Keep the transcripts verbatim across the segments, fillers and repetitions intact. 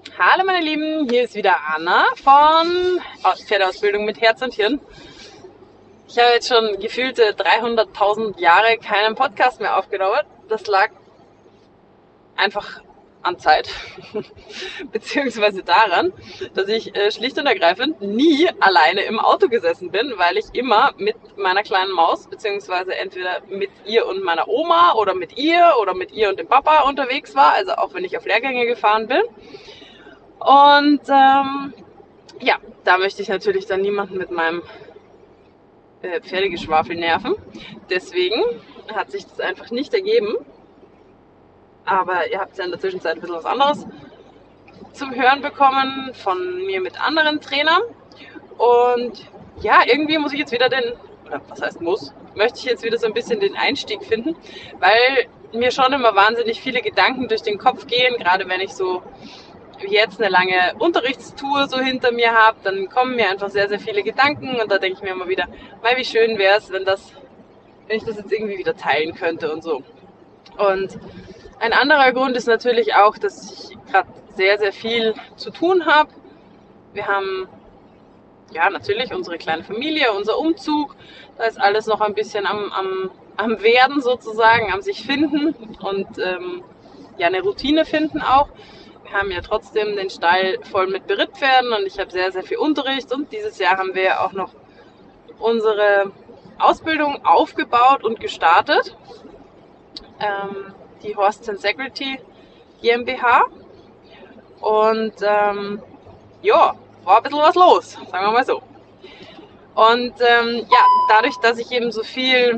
Hallo meine Lieben, hier ist wieder Anna von Pferdeausbildung mit Herz und Hirn. Ich habe jetzt schon gefühlte dreihunderttausend Jahre keinen Podcast mehr aufgenommen. Das lag einfach an Zeit, beziehungsweise daran, dass ich äh, schlicht und ergreifend nie alleine im Auto gesessen bin, weil ich immer mit meiner kleinen Maus, beziehungsweise entweder mit ihr und meiner Oma oder mit ihr oder mit ihr und dem Papa unterwegs war, also auch wenn ich auf Lehrgänge gefahren bin. Und ähm, ja, da möchte ich natürlich dann niemanden mit meinem äh, Pferdegeschwafel nerven. Deswegen hat sich das einfach nicht ergeben. Aber ihr habt ja in der Zwischenzeit ein bisschen was anderes zum Hören bekommen von mir mit anderen Trainern. Und ja, irgendwie muss ich jetzt wieder den, oder was heißt muss, möchte ich jetzt wieder so ein bisschen den Einstieg finden, weil mir schon immer wahnsinnig viele Gedanken durch den Kopf gehen, gerade wenn ich so wie jetzt eine lange Unterrichtstour so hinter mir habe, dann kommen mir einfach sehr, sehr viele Gedanken und da denke ich mir immer wieder, mal wie schön wäre es, wenn das, wenn ich das jetzt irgendwie wieder teilen könnte und so. Und ein anderer Grund ist natürlich auch, dass ich gerade sehr, sehr viel zu tun habe. Wir haben ja natürlich unsere kleine Familie, unser Umzug, da ist alles noch ein bisschen am, am, am Werden sozusagen, am sich finden und ähm, ja eine Routine finden auch. Wir haben ja trotzdem den Stall voll mit Berittpferden und ich habe sehr, sehr viel Unterricht und dieses Jahr haben wir ja auch noch unsere Ausbildung aufgebaut und gestartet. Ähm, die Horse Tensegrity GmbH und ähm, ja, war ein bisschen was los, sagen wir mal so. Und ähm, ja, dadurch, dass ich eben so viel,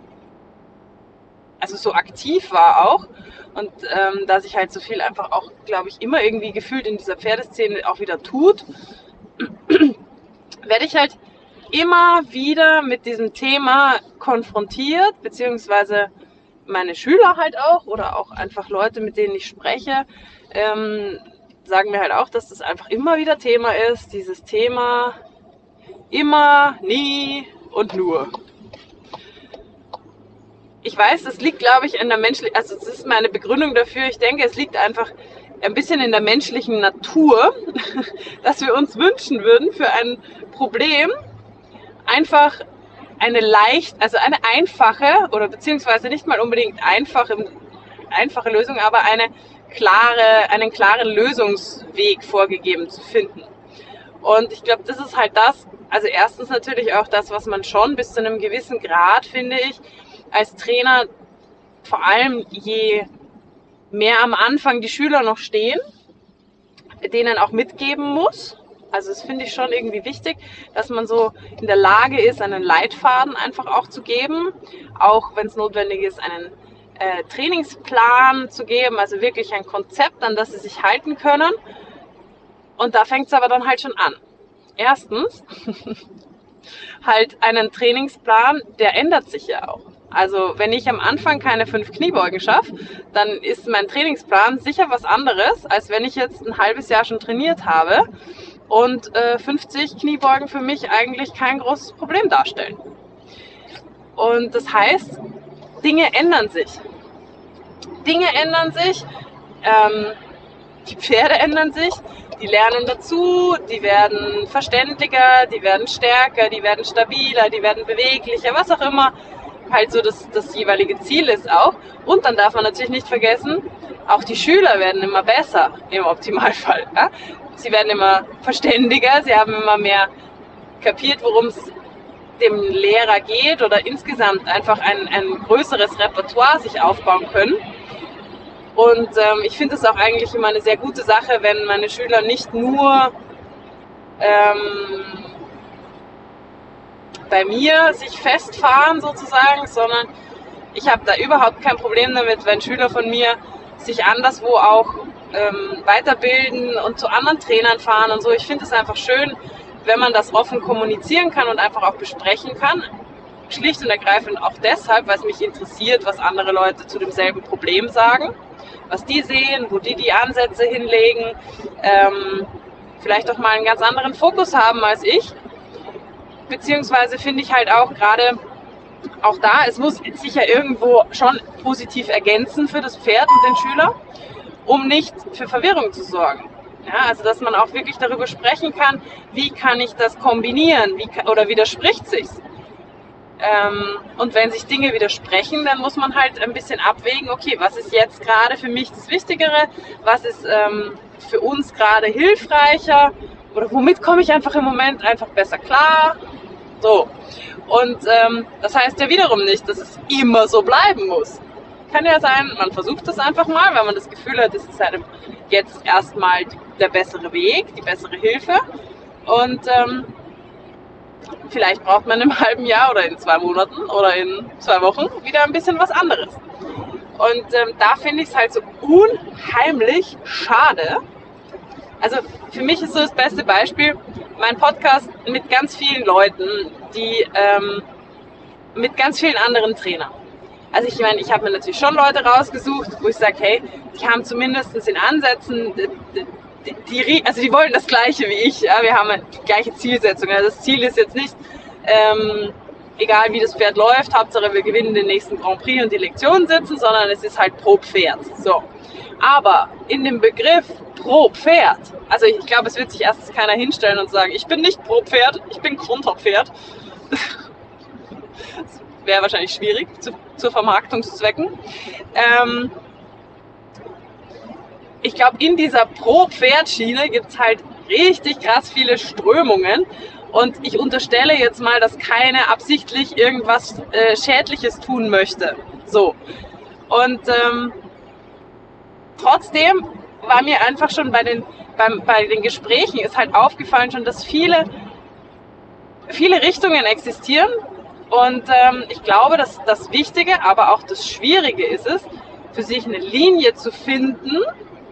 also so aktiv war auch und ähm, dass ich halt so viel einfach auch, glaube ich, immer irgendwie gefühlt in dieser Pferdeszene auch wieder tut, werde ich halt immer wieder mit diesem Thema konfrontiert, beziehungsweise meine Schüler halt auch oder auch einfach Leute, mit denen ich spreche, ähm, sagen mir halt auch, dass das einfach immer wieder Thema ist, dieses Thema immer, nie und nur. Ich weiß, das liegt, glaube ich, in der menschlichen, also das ist meine Begründung dafür, ich denke, es liegt einfach ein bisschen in der menschlichen Natur, dass wir uns wünschen würden für ein Problem einfach eine leicht, also eine einfache oder beziehungsweise nicht mal unbedingt einfache, einfache Lösung, aber eine klare, einen klaren Lösungsweg vorgegeben zu finden. Und ich glaube, das ist halt das, also erstens natürlich auch das, was man schon bis zu einem gewissen Grad, finde ich, als Trainer, vor allem je mehr am Anfang die Schüler noch stehen, denen auch mitgeben muss. Also das finde ich schon irgendwie wichtig, dass man so in der Lage ist, einen Leitfaden einfach auch zu geben, auch wenn es notwendig ist, einen äh, Trainingsplan zu geben, also wirklich ein Konzept, an das sie sich halten können. Und da fängt es aber dann halt schon an. Erstens, halt einen Trainingsplan, der ändert sich ja auch. Also wenn ich am Anfang keine fünf Kniebeugen schaffe, dann ist mein Trainingsplan sicher was anderes, als wenn ich jetzt ein halbes Jahr schon trainiert habe und äh, fünfzig Kniebeugen für mich eigentlich kein großes Problem darstellen. Und das heißt, Dinge ändern sich. Dinge ändern sich, ähm, die Pferde ändern sich, die lernen dazu, die werden verständiger, die werden stärker, die werden stabiler, die werden beweglicher, was auch immer halt so das, das jeweilige Ziel ist auch. Und dann darf man natürlich nicht vergessen, auch die Schüler werden immer besser im Optimalfall. Ja? Sie werden immer verständiger, sie haben immer mehr kapiert, worum es dem Lehrer geht oder insgesamt einfach ein, ein größeres Repertoire sich aufbauen können. Und ähm, ich finde es auch eigentlich immer eine sehr gute Sache, wenn meine Schüler nicht nur ähm, bei mir sich festfahren sozusagen, sondern ich habe da überhaupt kein Problem damit, wenn Schüler von mir sich anderswo auch ähm, weiterbilden und zu anderen Trainern fahren und so. Ich finde es einfach schön, wenn man das offen kommunizieren kann und einfach auch besprechen kann. Schlicht und ergreifend auch deshalb, weil es mich interessiert, was andere Leute zu demselben Problem sagen, was die sehen, wo die die Ansätze hinlegen, ähm, vielleicht auch mal einen ganz anderen Fokus haben als ich. Beziehungsweise finde ich halt auch gerade, auch da, es muss sich ja irgendwo schon positiv ergänzen für das Pferd und den Schüler, um nicht für Verwirrung zu sorgen. Ja, also dass man auch wirklich darüber sprechen kann, wie kann ich das kombinieren, wie, oder widerspricht sich's. Ähm, und wenn sich Dinge widersprechen, dann muss man halt ein bisschen abwägen, okay, was ist jetzt gerade für mich das Wichtigere, was ist ähm, für uns gerade hilfreicher oder womit komme ich einfach im Moment einfach besser klar. So. Und ähm, das heißt ja wiederum nicht, dass es immer so bleiben muss. Kann ja sein, man versucht das einfach mal, weil man das Gefühl hat, das ist halt jetzt erstmal der bessere Weg, die bessere Hilfe. Und ähm, vielleicht braucht man im halben Jahr oder in zwei Monaten oder in zwei Wochen wieder ein bisschen was anderes. Und ähm, da finde ich es halt so unheimlich schade. Also für mich ist so das beste Beispiel mein Podcast mit ganz vielen Leuten, die ähm, mit ganz vielen anderen Trainern. Also ich meine, ich habe mir natürlich schon Leute rausgesucht, wo ich sage, hey, die haben zumindest in Ansätzen, die, die, also die wollen das Gleiche wie ich. Ja? Wir haben die gleiche Zielsetzung. Also das Ziel ist jetzt nicht, ähm, egal wie das Pferd läuft, Hauptsache wir gewinnen den nächsten Grand Prix und die Lektion sitzen, sondern es ist halt pro Pferd. So. Aber in dem Begriff pro Pferd, also ich glaube, es wird sich erstens keiner hinstellen und sagen, ich bin nicht pro Pferd, ich bin Konterpferd. Das wäre wahrscheinlich schwierig zu, zu Vermarktungszwecken. Ähm, ich glaube, in dieser Pro-Pferd-Schiene gibt es halt richtig krass viele Strömungen. Und ich unterstelle jetzt mal, dass keiner absichtlich irgendwas äh, Schädliches tun möchte. So. Und ähm, trotzdem war mir einfach schon bei den, beim, bei den Gesprächen ist halt aufgefallen schon, dass viele, viele Richtungen existieren. Und ähm, ich glaube, dass das Wichtige, aber auch das Schwierige ist es, für sich eine Linie zu finden,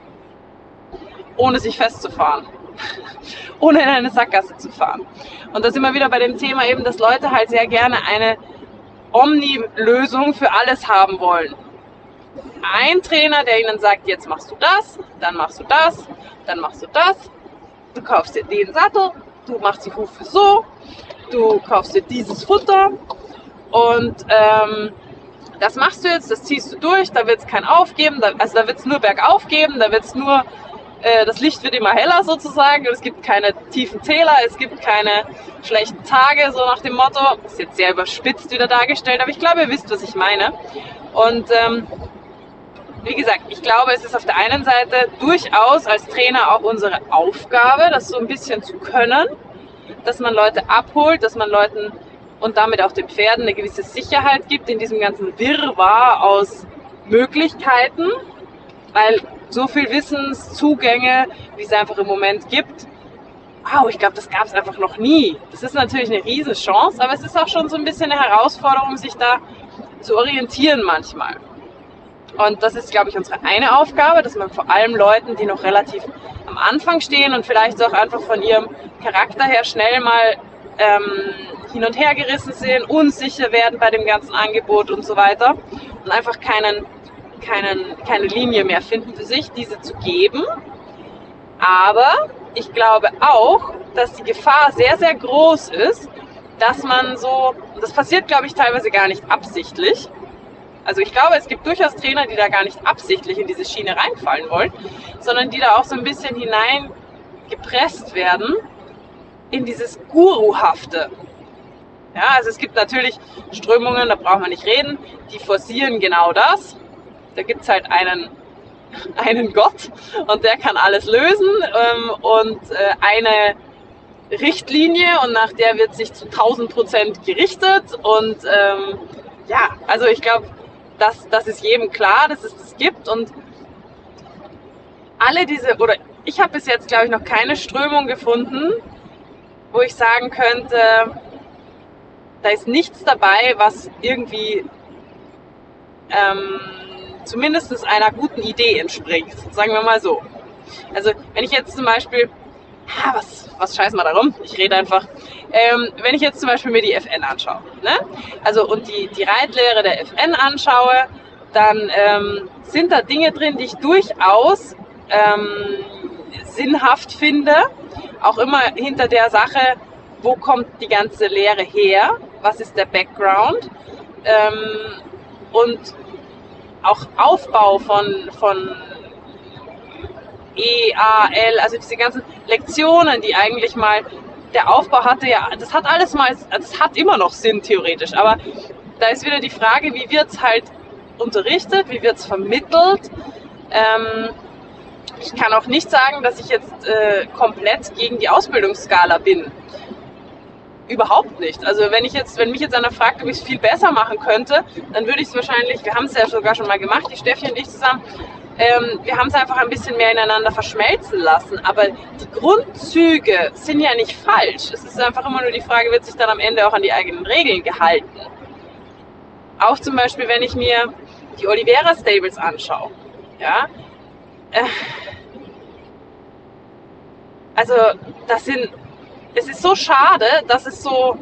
ohne sich festzufahren. Ohne in eine Sackgasse zu fahren. Und da sind wir wieder bei dem Thema eben, dass Leute halt sehr gerne eine Omni-Lösung für alles haben wollen. Ein Trainer, der ihnen sagt, jetzt machst du das, dann machst du das, dann machst du das, du kaufst dir den Sattel, du machst die Hufe so, du kaufst dir dieses Futter und ähm, das machst du jetzt, das ziehst du durch, da wird es kein Aufgeben, da, also da wird es nur bergauf geben, da wird es nur, äh, das Licht wird immer heller sozusagen und es gibt keine tiefen Täler, es gibt keine schlechten Tage, so nach dem Motto, das ist jetzt sehr überspitzt wieder dargestellt, aber ich glaube, ihr wisst, was ich meine. Und ähm, wie gesagt, ich glaube, es ist auf der einen Seite durchaus als Trainer auch unsere Aufgabe, das so ein bisschen zu können, dass man Leute abholt, dass man Leuten und damit auch den Pferden eine gewisse Sicherheit gibt in diesem ganzen Wirrwarr aus Möglichkeiten, weil so viel Wissenszugänge, wie es einfach im Moment gibt, wow, ich glaube, das gab es einfach noch nie. Das ist natürlich eine Riesenchance, aber es ist auch schon so ein bisschen eine Herausforderung, sich da zu orientieren manchmal. Und das ist, glaube ich, unsere eine Aufgabe, dass man vor allem Leuten, die noch relativ am Anfang stehen und vielleicht auch einfach von ihrem Charakter her schnell mal ähm, hin und her gerissen sind, unsicher werden bei dem ganzen Angebot und so weiter und einfach keinen, keinen, keine Linie mehr finden für sich, diese zu geben. Aber ich glaube auch, dass die Gefahr sehr, sehr groß ist, dass man so, das passiert, glaube ich, teilweise gar nicht absichtlich. Also ich glaube, es gibt durchaus Trainer, die da gar nicht absichtlich in diese Schiene reinfallen wollen, sondern die da auch so ein bisschen hineingepresst werden in dieses Guruhafte. Ja, also es gibt natürlich Strömungen, da braucht man nicht reden, die forcieren genau das. Da gibt es halt einen, einen Gott und der kann alles lösen ähm, und äh, eine Richtlinie und nach der wird sich zu tausend Prozent gerichtet und ähm, ja, also ich glaube, Das, das ist jedem klar, dass es das gibt und alle diese, oder ich habe bis jetzt, glaube ich, noch keine Strömung gefunden, wo ich sagen könnte, da ist nichts dabei, was irgendwie ähm, zumindest einer guten Idee entspringt, sagen wir mal so. Also wenn ich jetzt zum Beispiel, ha, was, was scheißen wir darum, ich rede einfach, ähm, wenn ich jetzt zum Beispiel mir die F N anschaue, ne? Also und die, die Reitlehre der F N anschaue, dann ähm, sind da Dinge drin, die ich durchaus ähm, sinnhaft finde, auch immer hinter der Sache, wo kommt die ganze Lehre her, was ist der Background ähm, und auch Aufbau von, von E, A, L, also diese ganzen Lektionen, die eigentlich mal der Aufbau hatte, ja, das hat alles mal, das hat immer noch Sinn theoretisch, aber da ist wieder die Frage, wie wird es halt unterrichtet, wie wird es vermittelt. Ähm, ich kann auch nicht sagen, dass ich jetzt äh, komplett gegen die Ausbildungsskala bin. Überhaupt nicht. Also wenn ich jetzt, wenn mich jetzt einer fragt, ob ich es viel besser machen könnte, dann würde ich es wahrscheinlich, wir haben es ja sogar schon mal gemacht, die Steffi und ich zusammen, ähm, wir haben es einfach ein bisschen mehr ineinander verschmelzen lassen. Aber die Grundzüge sind ja nicht falsch. Es ist einfach immer nur die Frage, wird sich dann am Ende auch an die eigenen Regeln gehalten? Auch zum Beispiel, wenn ich mir die Oliveira Stables anschaue. Ja, äh, also das sind, es ist so schade, dass es so,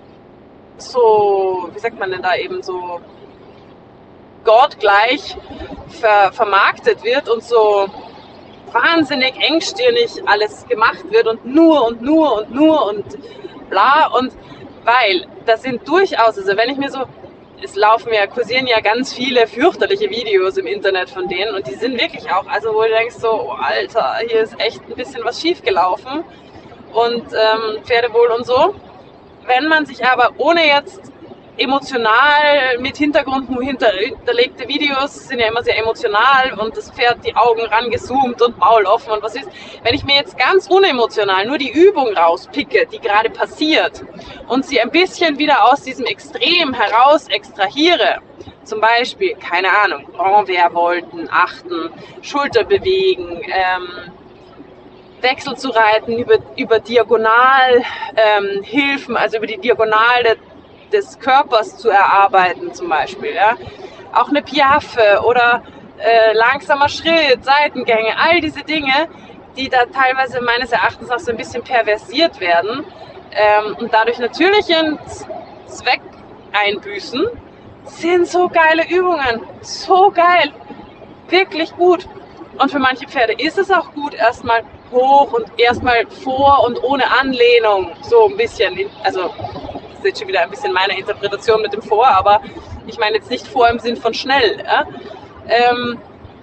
so, wie sagt man denn da eben, so gottgleich ver, vermarktet wird und so wahnsinnig engstirnig alles gemacht wird und nur und nur und nur und bla. Und weil das sind durchaus, also wenn ich mir so, es laufen ja, kursieren ja ganz viele fürchterliche Videos im Internet von denen und die sind wirklich auch, also wo du denkst so, oh Alter, hier ist echt ein bisschen was schief gelaufen und ähm, Pferdewohl und so. Wenn man sich aber ohne jetzt emotional mit Hintergrund nur hinterlegte Videos sind ja immer sehr emotional und das Pferd die Augen rangezoomt und Maul offen und was ist. Wenn ich mir jetzt ganz unemotional nur die Übung rauspicke, die gerade passiert und sie ein bisschen wieder aus diesem Extrem heraus extrahiere, zum Beispiel, keine Ahnung, Renversvolten achten, Schulter bewegen, ähm, Wechsel zu reiten über, über Diagonalhilfen, ähm, also über die Diagonale des Körpers zu erarbeiten zum Beispiel. Ja? Auch eine Piaffe oder äh, langsamer Schritt, Seitengänge, all diese Dinge, die da teilweise meines Erachtens auch so ein bisschen perversiert werden ähm, und dadurch natürlich ihren Zweck einbüßen, sind so geile Übungen, so geil, wirklich gut. Und für manche Pferde ist es auch gut, erstmal hoch und erstmal vor und ohne Anlehnung, so ein bisschen, also das ist jetzt schon wieder ein bisschen meine Interpretation mit dem Vor, aber ich meine jetzt nicht vor im Sinn von schnell. Ja? Ähm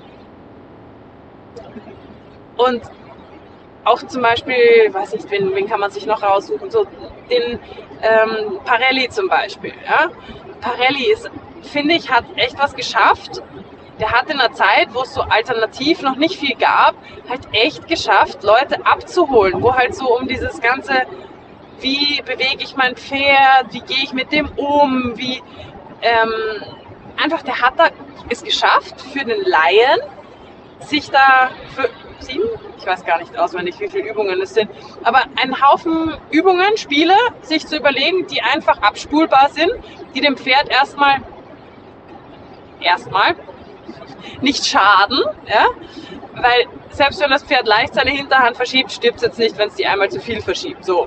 und auch zum Beispiel, weiß nicht, wen, wen kann man sich noch raussuchen, so den ähm, Parelli zum Beispiel. Ja? Parelli ist, finde ich, hat echt was geschafft. Der hat in einer Zeit, wo es so alternativ noch nicht viel gab, halt echt geschafft, Leute abzuholen, wo halt so um dieses ganze, wie bewege ich mein Pferd, wie gehe ich mit dem um, wie, ähm, einfach, der hat da es geschafft, für den Laien, sich da für sieben, ich weiß gar nicht auswendig, wie viele Übungen es sind, aber einen Haufen Übungen, Spiele, sich zu überlegen, die einfach abspulbar sind, die dem Pferd erstmal, erstmal, nicht schaden, ja? Weil selbst wenn das Pferd leicht seine Hinterhand verschiebt, stirbt es jetzt nicht, wenn es die einmal zu viel verschiebt. So.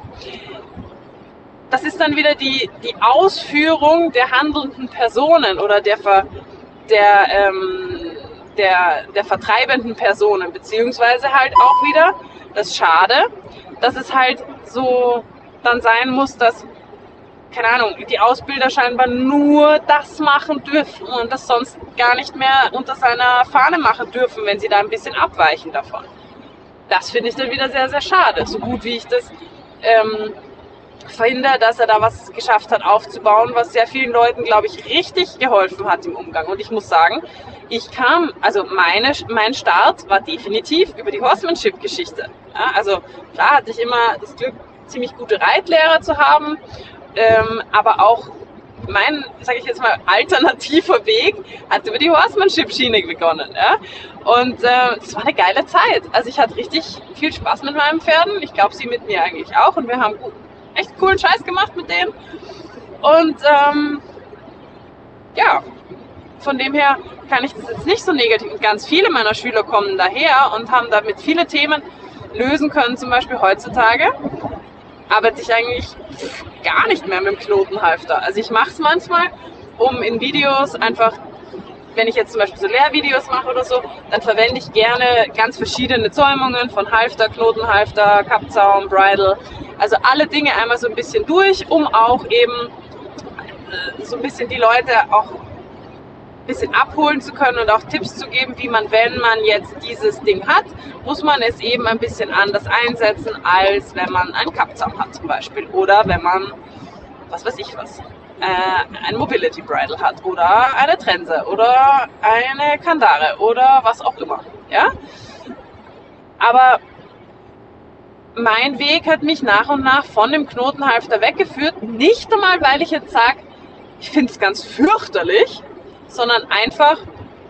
Das ist dann wieder die, die Ausführung der handelnden Personen oder der, Ver, der, ähm, der, der vertreibenden Personen, beziehungsweise halt auch wieder, das ist schade, dass es halt so dann sein muss, dass, keine Ahnung, die Ausbilder scheinbar nur das machen dürfen und das sonst gar nicht mehr unter seiner Fahne machen dürfen, wenn sie da ein bisschen abweichen davon. Das finde ich dann wieder sehr, sehr schade. So gut wie ich das ähm, verhindere, dass er da was geschafft hat aufzubauen, was sehr vielen Leuten, glaube ich, richtig geholfen hat im Umgang. Und ich muss sagen, ich kam, also meine, mein Start war definitiv über die Horsemanship-Geschichte. Ja, also klar hatte ich immer das Glück, ziemlich gute Reitlehrer zu haben, ähm, aber auch mein, sage ich jetzt mal, alternativer Weg hat über die Horsemanship-Schiene begonnen. Ja? Und äh, das war eine geile Zeit. Also ich hatte richtig viel Spaß mit meinen Pferden. Ich glaube, sie mit mir eigentlich auch. Und wir haben echt coolen Scheiß gemacht mit denen. Und ähm, ja, von dem her kann ich das jetzt nicht so negativ. Und ganz viele meiner Schüler kommen daher und haben damit viele Themen lösen können, zum Beispiel heutzutage. Arbeite ich eigentlich gar nicht mehr mit dem Knotenhalfter. Also ich mache es manchmal, um in Videos einfach, wenn ich jetzt zum Beispiel so Lehrvideos mache oder so, dann verwende ich gerne ganz verschiedene Zäumungen von Halfter, Knotenhalfter, Kappzaum, Bridle. Also alle Dinge einmal so ein bisschen durch, um auch eben so ein bisschen die Leute auch bisschen abholen zu können und auch Tipps zu geben, wie man, wenn man jetzt dieses Ding hat, muss man es eben ein bisschen anders einsetzen, als wenn man einen Kappzaum hat zum Beispiel. Oder wenn man, was weiß ich was, äh, ein Mobility Bridle hat oder eine Trense oder eine Kandare oder was auch immer. Ja? Aber mein Weg hat mich nach und nach von dem Knotenhalfter weggeführt, nicht einmal, weil ich jetzt sage, ich finde es ganz fürchterlich, sondern einfach,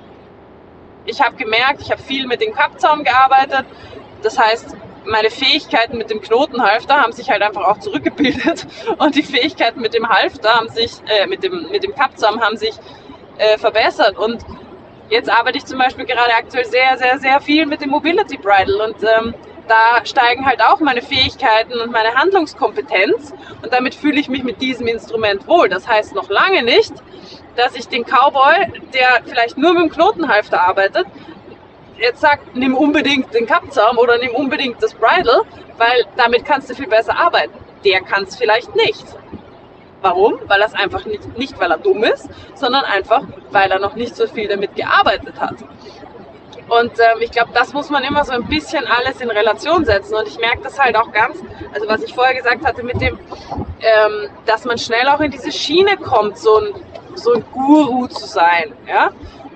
ich habe gemerkt, ich habe viel mit dem Kappzaum gearbeitet, das heißt, meine Fähigkeiten mit dem Knotenhalfter haben sich halt einfach auch zurückgebildet und die Fähigkeiten mit dem Halfter haben sich, äh, mit dem, mit dem Kappzaum haben sich äh, verbessert und jetzt arbeite ich zum Beispiel gerade aktuell sehr, sehr, sehr viel mit dem Mobility Bridle und ähm, da steigen halt auch meine Fähigkeiten und meine Handlungskompetenz und damit fühle ich mich mit diesem Instrument wohl. Das heißt noch lange nicht, dass ich den Cowboy, der vielleicht nur mit dem Knotenhalfter arbeitet, jetzt sagt, nimm unbedingt den Kappzaum oder nimm unbedingt das Bridle, weil damit kannst du viel besser arbeiten. Der kann es vielleicht nicht. Warum? Weil er es einfach nicht, nicht weil er dumm ist, sondern einfach, weil er noch nicht so viel damit gearbeitet hat. Und ähm, ich glaube, das muss man immer so ein bisschen alles in Relation setzen. Und ich merke das halt auch ganz, also was ich vorher gesagt hatte mit dem, ähm, dass man schnell auch in diese Schiene kommt, so ein, so ein Guru zu sein. Ja?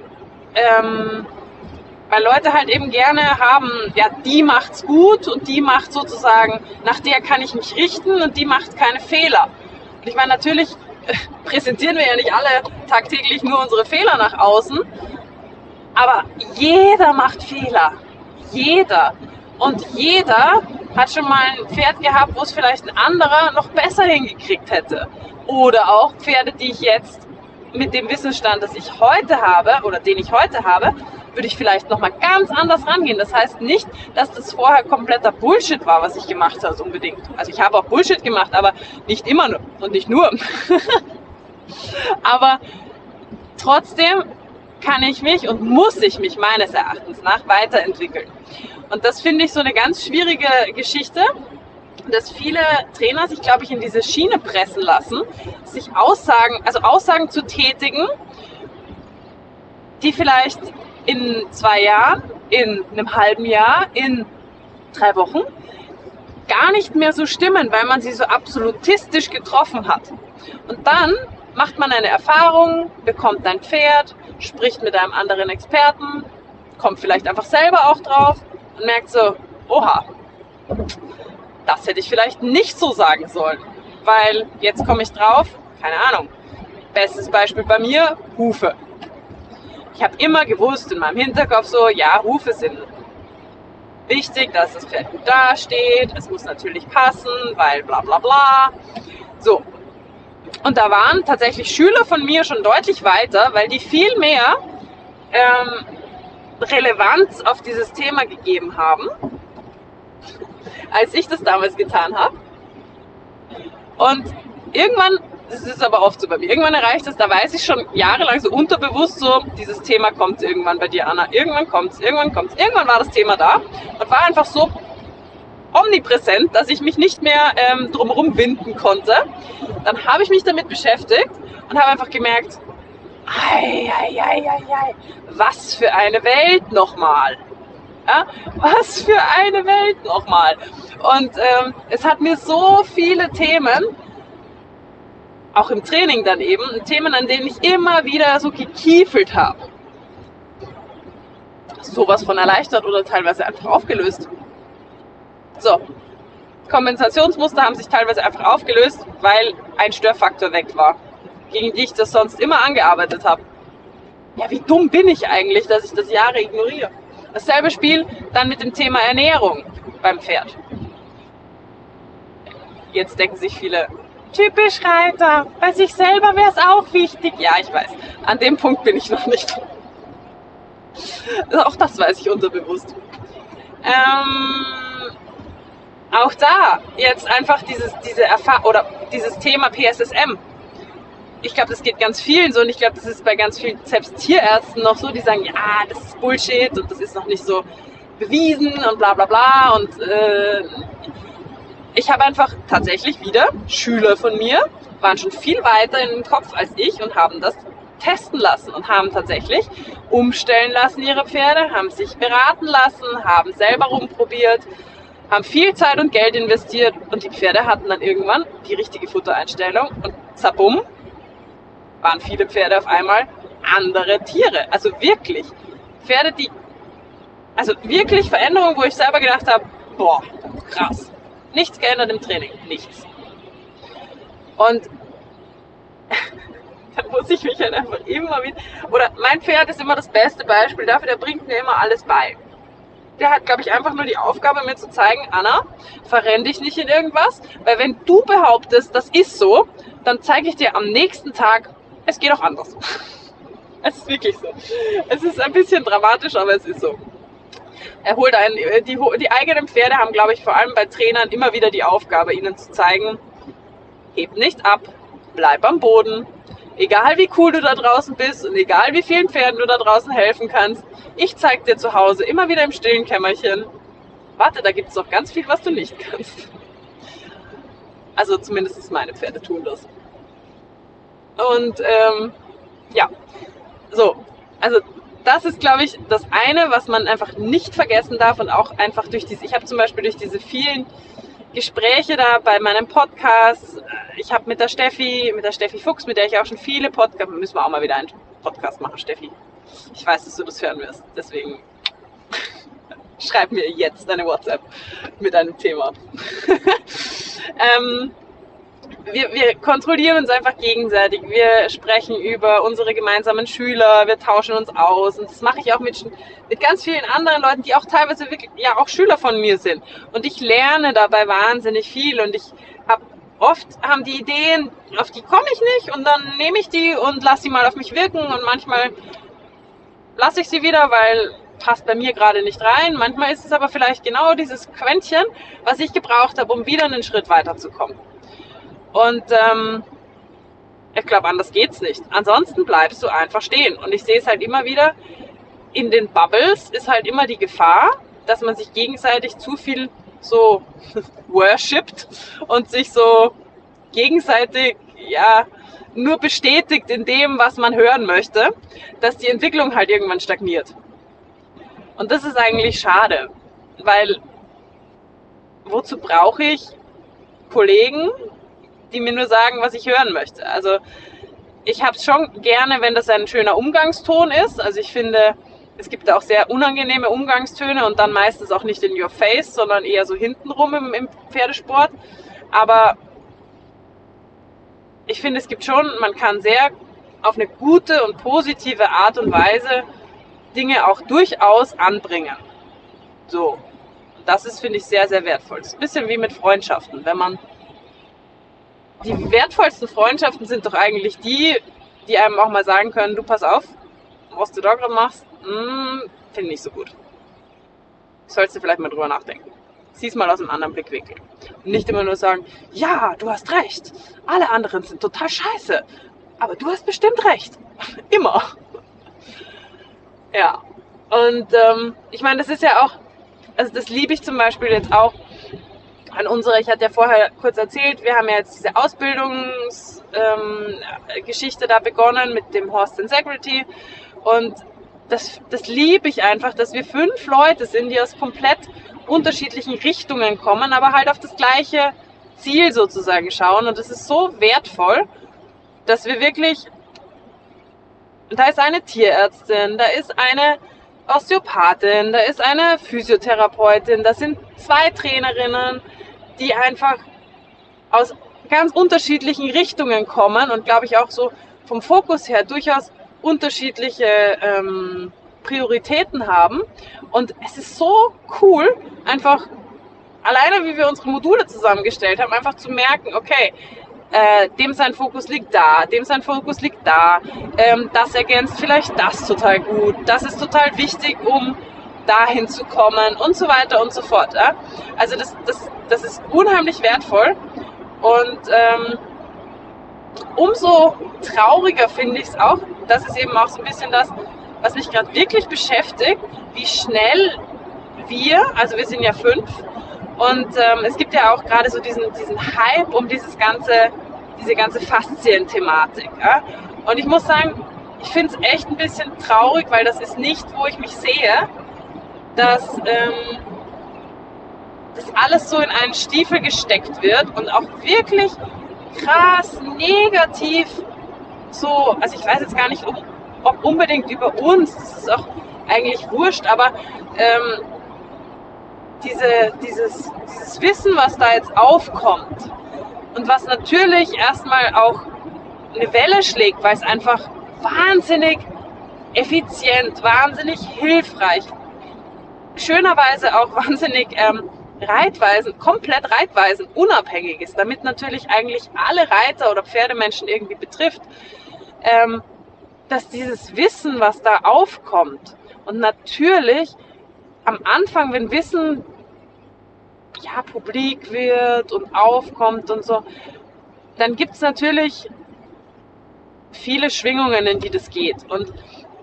Ähm, weil Leute halt eben gerne haben, ja, die macht's gut und die macht sozusagen, nach der kann ich mich richten und die macht keine Fehler. Und ich meine, natürlich äh, präsentieren wir ja nicht alle tagtäglich nur unsere Fehler nach außen, aber jeder macht Fehler. Jeder. Und jeder hat schon mal ein Pferd gehabt, wo es vielleicht ein anderer noch besser hingekriegt hätte. Oder auch Pferde, die ich jetzt mit dem Wissensstand, das ich heute habe, oder den ich heute habe, würde ich vielleicht nochmal ganz anders rangehen. Das heißt nicht, dass das vorher kompletter Bullshit war, was ich gemacht habe, unbedingt. Also ich habe auch Bullshit gemacht, aber nicht immer nur und nicht nur. Aber trotzdem kann ich mich und muss ich mich meines Erachtens nach weiterentwickeln. Und das finde ich so eine ganz schwierige Geschichte, dass viele Trainer sich, glaube ich, in diese Schiene pressen lassen, sich Aussagen, also Aussagen zu tätigen, die vielleicht in zwei Jahren, in einem halben Jahr, in drei Wochen gar nicht mehr so stimmen, weil man sie so absolutistisch getroffen hat. Und dann macht man eine Erfahrung, bekommt ein Pferd, spricht mit einem anderen Experten, kommt vielleicht einfach selber auch drauf und merkt so, oha, das hätte ich vielleicht nicht so sagen sollen, weil jetzt komme ich drauf, keine Ahnung, bestes Beispiel bei mir, Hufe. Ich habe immer gewusst in meinem Hinterkopf so, ja, Hufe sind wichtig, dass das Pferd gut dasteht, es muss natürlich passen, weil bla bla bla. So. Und da waren tatsächlich Schüler von mir schon deutlich weiter, weil die viel mehr ähm, Relevanz auf dieses Thema gegeben haben, als ich das damals getan habe. Und irgendwann, das ist aber oft so bei mir, irgendwann erreicht es, da weiß ich schon jahrelang so unterbewusst so, dieses Thema kommt irgendwann bei dir, Anna. Irgendwann kommt es, irgendwann kommt es. Irgendwann war das Thema da und war einfach so omnipräsent, dass ich mich nicht mehr ähm, drumherum winden konnte. Dann habe ich mich damit beschäftigt und habe einfach gemerkt, ei, ei, ei, ei, ei, was für eine Welt nochmal. Ja, was für eine Welt nochmal. Und ähm, es hat mir so viele Themen, auch im Training dann eben, Themen, an denen ich immer wieder so gekiefelt habe. Sowas von erleichtert oder teilweise einfach aufgelöst. So, Kompensationsmuster haben sich teilweise einfach aufgelöst, weil ein Störfaktor weg war, gegen die ich das sonst immer angearbeitet habe. Ja, wie dumm bin ich eigentlich, dass ich das Jahre ignoriere? Dasselbe Spiel dann mit dem Thema Ernährung beim Pferd. Jetzt denken sich viele, typisch Reiter, bei sich selber wäre es auch wichtig. Ja, ich weiß, an dem Punkt bin ich noch nicht. Also auch das weiß ich unterbewusst. Ähm, auch da jetzt einfach dieses, diese Erfahrung oder dieses Thema P S S M. Ich glaube, das geht ganz vielen so und ich glaube, das ist bei ganz vielen, selbst Tierärzten noch so, die sagen, ja, das ist Bullshit und das ist noch nicht so bewiesen und bla bla bla. Und äh, ich habe einfach tatsächlich wieder, Schüler von mir waren schon viel weiter im Kopf als ich und haben das testen lassen und haben tatsächlich umstellen lassen ihre Pferde, haben sich beraten lassen, haben selber rumprobiert, haben viel Zeit und Geld investiert und die Pferde hatten dann irgendwann die richtige Futtereinstellung und zabum, waren viele Pferde auf einmal andere Tiere. Also wirklich, Pferde, die, also wirklich Veränderungen, wo ich selber gedacht habe, boah, krass, nichts geändert im Training, nichts. Und da muss ich mich halt einfach immer wieder, oder mein Pferd ist immer das beste Beispiel dafür, der bringt mir immer alles bei. Der hat, glaube ich, einfach nur die Aufgabe, mir zu zeigen, Anna, verrenn dich nicht in irgendwas, weil wenn du behauptest, das ist so, dann zeige ich dir am nächsten Tag, es geht auch anders. Es ist wirklich so. Es ist ein bisschen dramatisch, aber es ist so. Er holt einen, die, die eigenen Pferde haben, glaube ich, vor allem bei Trainern immer wieder die Aufgabe, ihnen zu zeigen, heb nicht ab, bleib am Boden, egal wie cool du da draußen bist und egal wie vielen Pferden du da draußen helfen kannst, ich zeig dir zu Hause, immer wieder im stillen Kämmerchen, warte, da gibt es noch ganz viel, was du nicht kannst. Also zumindest meine Pferde tun das. Und ähm, ja, so, also das ist, glaube ich, das eine, was man einfach nicht vergessen darf und auch einfach durch diese, ich habe zum Beispiel durch diese vielen Gespräche da bei meinem Podcast, ich habe mit der Steffi, mit der Steffi Fuchs, mit der ich auch schon viele Podcasts, müssen wir auch mal wieder einen Podcast machen, Steffi. Ich weiß, dass du das hören wirst, deswegen schreib mir jetzt deine WhatsApp mit einem Thema. ähm, Wir, wir kontrollieren uns einfach gegenseitig, wir sprechen über unsere gemeinsamen Schüler, wir tauschen uns aus und das mache ich auch mit, mit ganz vielen anderen Leuten, die auch teilweise wirklich, ja auch Schüler von mir sind und ich lerne dabei wahnsinnig viel und ich habe oft haben die Ideen, auf die komme ich nicht und dann nehme ich die und lasse sie mal auf mich wirken und manchmal lasse ich sie wieder, weil passt bei mir gerade nicht rein, manchmal ist es aber vielleicht genau dieses Quäntchen, was ich gebraucht habe, um wieder einen Schritt weiterzukommen. Und ähm, ich glaube, anders geht's nicht. Ansonsten bleibst du einfach stehen. Und ich sehe es halt immer wieder, in den Bubbles ist halt immer die Gefahr, dass man sich gegenseitig zu viel so worshipt und sich so gegenseitig ja nur bestätigt in dem, was man hören möchte, dass die Entwicklung halt irgendwann stagniert. Und das ist eigentlich schade, weil wozu brauche ich Kollegen, die mir nur sagen, was ich hören möchte. Also ich habe es schon gerne, wenn das ein schöner Umgangston ist. Also ich finde, es gibt auch sehr unangenehme Umgangstöne und dann meistens auch nicht in your face, sondern eher so hintenrum im, im Pferdesport. Aber ich finde, es gibt schon, man kann sehr auf eine gute und positive Art und Weise Dinge auch durchaus anbringen. So, das ist, finde ich, sehr, sehr wertvoll. Das ist ein bisschen wie mit Freundschaften. Wenn man Die wertvollsten Freundschaften sind doch eigentlich die, die einem auch mal sagen können, du pass auf, was du da gerade machst, mm, finde ich nicht so gut. Sollst du vielleicht mal drüber nachdenken. Sieh's mal aus einem anderen Blickwinkel. Und nicht immer nur sagen, ja, du hast recht, alle anderen sind total scheiße, aber du hast bestimmt recht. Immer. Ja, und ähm, ich meine, das ist ja auch, also das liebe ich zum Beispiel jetzt auch, an unsere, ich hatte ja vorher kurz erzählt, wir haben ja jetzt diese Ausbildungsgeschichte ähm, da begonnen mit dem Horse Integrity und das, das liebe ich einfach, dass wir fünf Leute sind, die aus komplett unterschiedlichen Richtungen kommen, aber halt auf das gleiche Ziel sozusagen schauen und das ist so wertvoll, dass wir wirklich, da ist eine Tierärztin, da ist eine Osteopathin, da ist eine Physiotherapeutin, das sind zwei Trainerinnen, die einfach aus ganz unterschiedlichen Richtungen kommen und glaube ich auch so vom Fokus her durchaus unterschiedliche ähm, Prioritäten haben. Und es ist so cool, einfach alleine wie wir unsere Module zusammengestellt haben, einfach zu merken, okay, äh, dem sein Fokus liegt da, dem sein Fokus liegt da, ähm, das ergänzt vielleicht das total gut, das ist total wichtig, um dahin zu kommen und so weiter und so fort. Ja? Also das, das, das ist unheimlich wertvoll und ähm, umso trauriger finde ich es auch, das ist eben auch so ein bisschen das, was mich gerade wirklich beschäftigt, wie schnell wir, also wir sind ja fünf und ähm, es gibt ja auch gerade so diesen, diesen Hype um dieses ganze, diese ganze Faszien-Thematik. Ja? Und ich muss sagen, ich finde es echt ein bisschen traurig, weil das ist nicht, wo ich mich sehe, dass ähm, das alles so in einen Stiefel gesteckt wird und auch wirklich krass negativ so, also ich weiß jetzt gar nicht, ob, ob unbedingt über uns, das ist auch eigentlich wurscht, aber ähm, diese, dieses, dieses Wissen, was da jetzt aufkommt und was natürlich erstmal auch eine Welle schlägt, weil es einfach wahnsinnig effizient, wahnsinnig hilfreich, schönerweise auch wahnsinnig ähm, Reitweisen, komplett Reitweisen unabhängig ist, damit natürlich eigentlich alle Reiter oder Pferdemenschen irgendwie betrifft, ähm, dass dieses Wissen, was da aufkommt, und natürlich am Anfang, wenn Wissen ja publik wird und aufkommt und so, dann gibt es natürlich viele Schwingungen, in die das geht. Und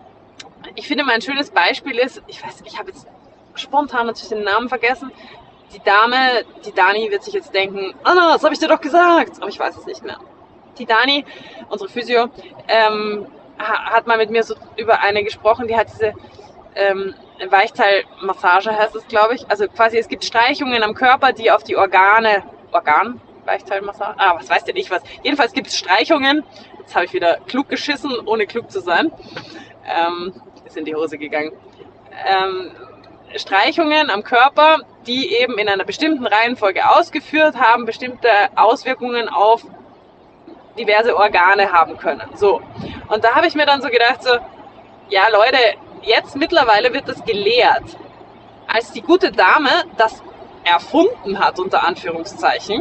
ich finde, mein schönes Beispiel ist, ich weiß, ich habe jetzt spontan natürlich den Namen vergessen, die Dame, die Dani wird sich jetzt denken, Anna, das habe ich dir doch gesagt, aber ich weiß es nicht mehr. Die Dani, unsere Physio, ähm, hat mal mit mir so über eine gesprochen, die hat diese ähm, Weichteilmassage, heißt es, glaube ich. Also quasi, es gibt Streichungen am Körper, die auf die Organe, Organ, Weichteilmassage, ah, was weiß denn ich was. Jedenfalls gibt es Streichungen, jetzt habe ich wieder klug geschissen, ohne klug zu sein, ähm, ist in die Hose gegangen. Ähm, Streichungen am Körper, die eben in einer bestimmten Reihenfolge ausgeführt haben, bestimmte Auswirkungen auf diverse Organe haben können. So. Und da habe ich mir dann so gedacht, so, ja Leute, jetzt mittlerweile wird das gelehrt. Als die gute Dame das erfunden hat, unter Anführungszeichen,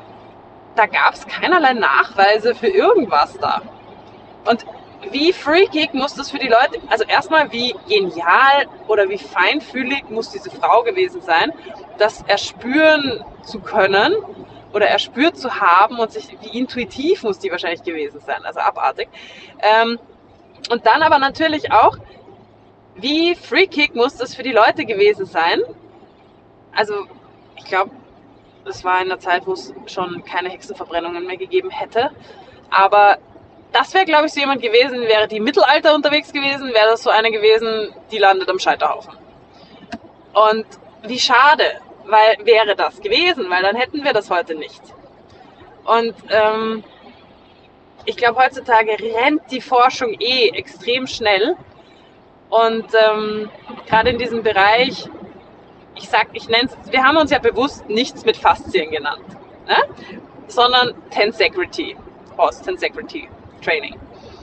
da gab es keinerlei Nachweise für irgendwas da. Und wie freakig muss das für die Leute, also erstmal wie genial oder wie feinfühlig muss diese Frau gewesen sein, das erspüren zu können oder erspürt zu haben und sich, wie intuitiv muss die wahrscheinlich gewesen sein, also abartig. Ähm, und dann aber natürlich auch, wie freakig muss das für die Leute gewesen sein. Also ich glaube, das war in der Zeit, wo es schon keine Hexenverbrennungen mehr gegeben hätte, aber das wäre, glaube ich, so jemand gewesen, wäre die im Mittelalter unterwegs gewesen, wäre das so eine gewesen, die landet am Scheiterhaufen. Und wie schade, weil wäre das gewesen, weil dann hätten wir das heute nicht. Und ähm, ich glaube, heutzutage rennt die Forschung eh extrem schnell. Und ähm, gerade in diesem Bereich, ich sag, ich nenne es, wir haben uns ja bewusst nichts mit Faszien genannt, ne? Sondern Tensegrity, Horse Tensegrity Training,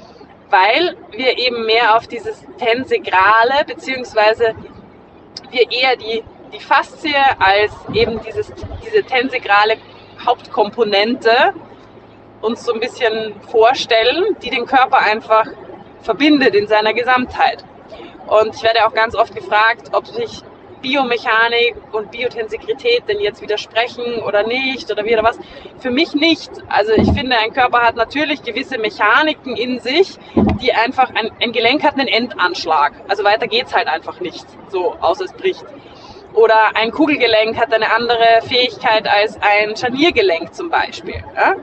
weil wir eben mehr auf dieses Tensegrale, beziehungsweise wir eher die, die Faszie als eben dieses, diese tensegrale Hauptkomponente uns so ein bisschen vorstellen, die den Körper einfach verbindet in seiner Gesamtheit. Und ich werde auch ganz oft gefragt, ob sich Biomechanik und Biotensegrität denn jetzt widersprechen oder nicht oder wie oder was. Für mich nicht. Also ich finde, ein Körper hat natürlich gewisse Mechaniken in sich, die einfach, ein, ein Gelenk hat einen Endanschlag. Also weiter geht's halt einfach nicht, so außer es bricht. Oder ein Kugelgelenk hat eine andere Fähigkeit als ein Scharniergelenk zum Beispiel. Ja?